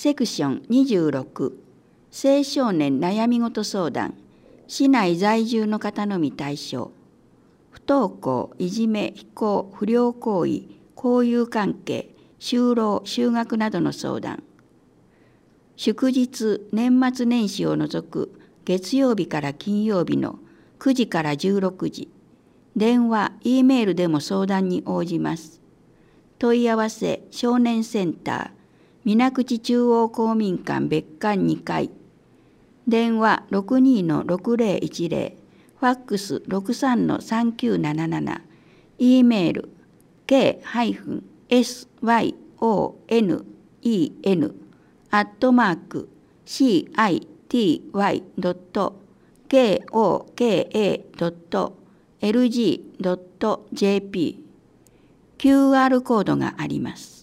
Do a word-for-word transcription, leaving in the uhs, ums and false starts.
セクションにじゅうろく、青少年悩み事相談、市内在住の方のみ対象。不登校、いじめ、非行、不良行為、交友関係、就労、就学などの相談。祝日、年末年始を除く月曜日から金曜日のくじからじゅうろくじ、電話、Eメールでも相談に応じます。問い合わせ、少年センター、水口中央公民館別館にかい、電話 ろくにのろくぜろいちぜろ、ファックス ろくさんのさんきゅうなななな、E メール ケーエスワイオーエヌイーエヌ アットマーク シーアイティーワイドットケーオーケーエードットエルジードットジェーピー キューアール コードがあります。